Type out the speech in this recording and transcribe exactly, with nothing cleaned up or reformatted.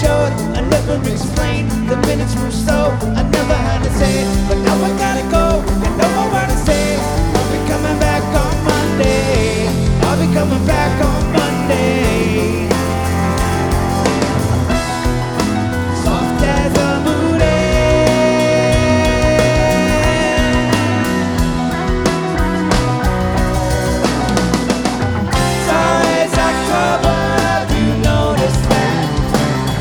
showed, I never explained. The minutes were slow, I never had to say it, but now I